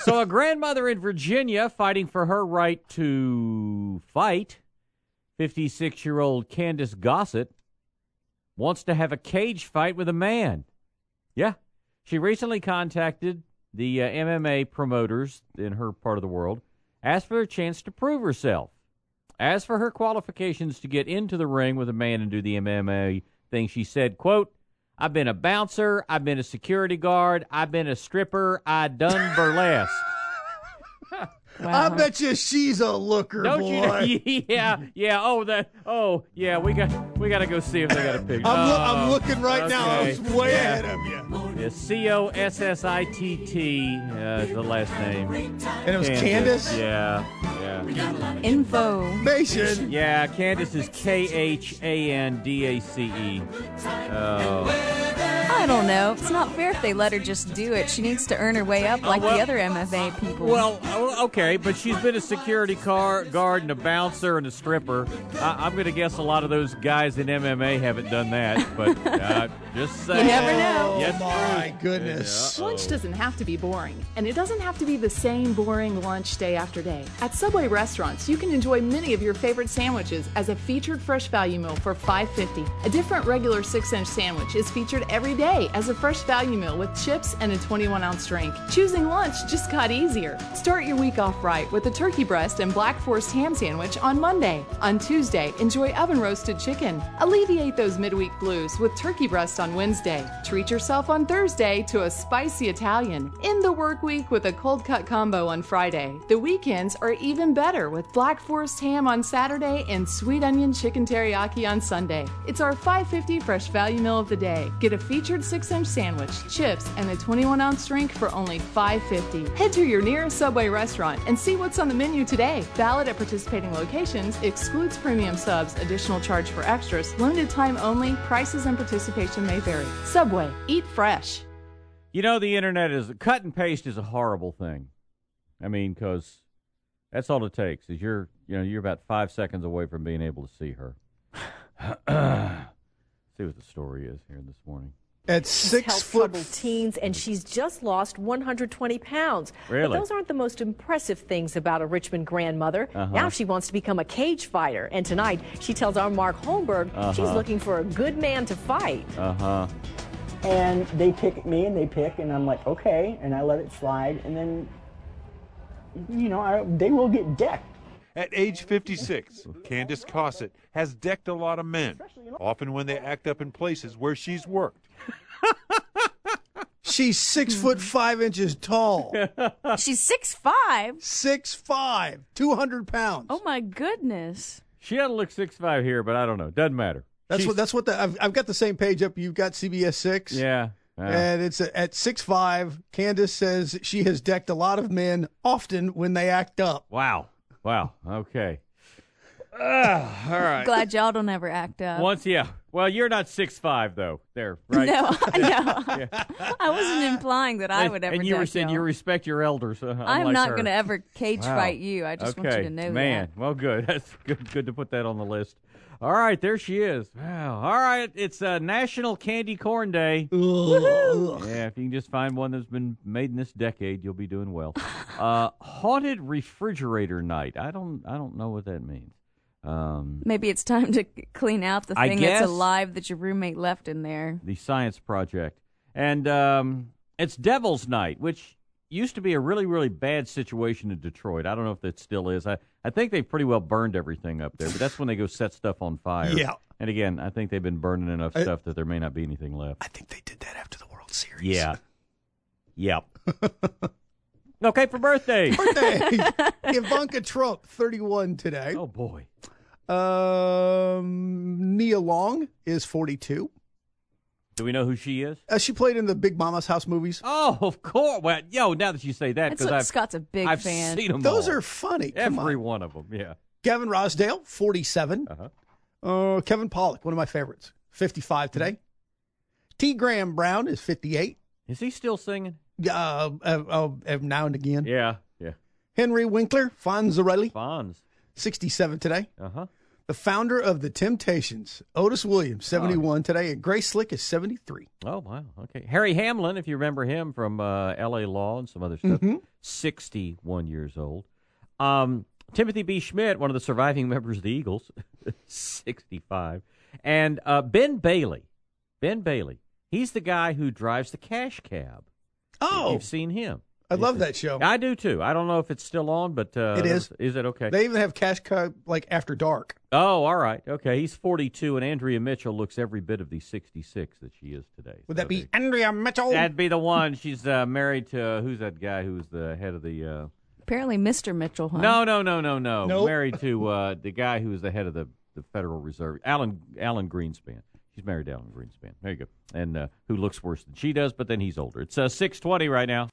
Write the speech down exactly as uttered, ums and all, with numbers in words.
So a grandmother in Virginia fighting for her right to fight, fifty-six-year-old Candace Gossett, wants to have a cage fight with a man. Yeah. She recently contacted the uh, M M A promoters in her part of the world, asked for a chance to prove herself. As for her qualifications to get into the ring with a man and do the M M A thing, she said, quote, I've been a bouncer, I've been a security guard, I've been a stripper, I done burlesque. Wow. I bet you she's a looker, Don't boy. You know, yeah, yeah. Oh, that. Oh, yeah. We got. We got to go see if they got a picture. I'm, lo- I'm Oh, looking right okay. now. I was way yeah. ahead of you. Yeah, C O S S I T T uh, is the last name. And it was Candace? Candace? Yeah, yeah. Information. Yeah, Candace is K H A N D A C E. Oh. I don't know. It's not fair if they let her just do it. She needs to earn her way up like well, the other M M A people. Well, okay, but she's been a security car, guard and a bouncer and a stripper. I, I'm going to guess a lot of those guys in M M A haven't done that, but uh, just saying. You never know. Yes, my goodness. Yeah, lunch doesn't have to be boring, and it doesn't have to be the same boring lunch day after day. At Subway restaurants, you can enjoy many of your favorite sandwiches as a featured fresh value meal for five fifty. A different regular six-inch sandwich is featured every day as a fresh value meal with chips and a twenty-one ounce drink. Choosing lunch just got easier. Start your week off right with a turkey breast and Black Forest ham sandwich on Monday. On Tuesday, enjoy oven-roasted chicken. Alleviate those midweek blues with turkey breast on Wednesday. Treat yourself on Thursday to a spicy Italian. End the work week with a cold cut combo on Friday. The weekends are even better with Black Forest ham on Saturday and sweet onion chicken teriyaki on Sunday. It's our five fifty fresh value meal of the day. Get a featured six-inch sandwich, chips, and a twenty-one ounce drink for only five fifty. Head to your nearest Subway restaurant and see what's on the menu today. Valid at participating locations. Excludes premium subs. Additional charge for extras. Limited time only. Prices and participation may vary. Subway. Eat fresh. You know, the internet is cut and paste is a horrible thing. I mean, because that's all it takes is you're, you know, you're about five seconds away from being able to see her. See what the story is here this morning. At six health foot troubled teens, and she's just lost one hundred twenty pounds. Really? But those aren't the most impressive things about a Richmond grandmother. Uh-huh. Now she wants to become a cage fighter, and tonight she tells our Mark Holmberg Uh-huh. she's looking for a good man to fight. Uh-huh. And they pick me, and they pick, and I'm like, okay, and I let it slide, and then, you know, I, they will get decked. At age fifty-six, Candace Gossett has decked a lot of men, often when they act up in places where she's worked. She's six foot five inches tall. She's six five. Six five, two hundred pounds. Oh my goodness. She ought to look six five here, but I don't know. Doesn't matter. That's She's, what. That's what. The, I've I've got the same page up. You've got C B S six. Yeah. Uh, And it's a, at six five. Candace says she has decked a lot of men, often when they act up. wow. Wow. Okay. Uh, all right. Glad y'all don't ever act up. Once, yeah. Well, you're not six five though. There, right? No, no. I wasn't implying that I would ever. And you were deck saying y'all. you respect your elders. Uh, I'm unlike not her. going to ever cage Wow. fight you. I just okay. want you to know Man, that. well, good. That's good. Good to put that on the list. All right, there she is. Wow. All right, it's uh, National Candy Corn Day. Yeah, if you can just find one that's been made in this decade, you'll be doing well. Uh, haunted refrigerator night. I don't. I don't know what that means. Um, Maybe it's time to clean out the I thing guess- that's alive that your roommate left in there. the Science Project, and um, it's Devil's Night, which used to be a really, really bad situation in Detroit. I don't know if that still is. I, I think they pretty well burned everything up there, but that's when they go set stuff on fire. Yeah. And again, I think they've been burning enough I- stuff that there may not be anything left. I think they did that after the World Series. Yeah. Yep. Okay, for birthdays. Birthday. Ivanka Trump, thirty-one today. Oh, boy. Um, Nia Long is forty-two. Do we know who she is? Uh, she played in the Big Mama's House movies. Oh, of course. Well, yo, now that you say that, That's because what I've, Scott's a big I've fan. seen them Those all. are funny. Come Every on. one of them, yeah. Gavin Rosdale, forty-seven. Uh-huh. Uh, Kevin Pollak, one of my favorites, fifty-five today. T. Graham Brown is fifty-eight. Is he still singing? Uh, uh, uh, uh, now and again. Yeah, yeah. Henry Winkler, Fonzarelli, Fonz. sixty-seven today. Uh-huh. The founder of the Temptations, Otis Williams, seventy-one today, and Grace Slick is seventy-three. Oh, wow. Okay. Harry Hamlin, if you remember him from uh, L A Law and some other stuff, Mm-hmm. sixty-one years old. Um, Timothy B. Schmidt, one of the surviving members of the Eagles, sixty-five. And uh, Ben Bailey. Ben Bailey. He's the guy who drives the cash cab. Oh, You've seen him. I love that show. I do, too. I don't know if it's still on, but... Uh, It is. Is it? Okay. They even have Cash Cab, like, after dark. Oh, all right. Okay, he's forty-two, and Andrea Mitchell looks every bit of the sixty-six that she is today. Would So that be they- Andrea Mitchell? That'd be the one. She's uh, married to, uh, who's that guy who's the head of the... Uh... Apparently, Mister Mitchell, huh? No, no, no, no, no. Nope. Married to uh, the guy who's the head of the, the Federal Reserve, Alan Alan Greenspan. She's married to Alan Greenspan. There you go. And uh, who looks worse than she does, but then he's older. It's uh, six twenty right now.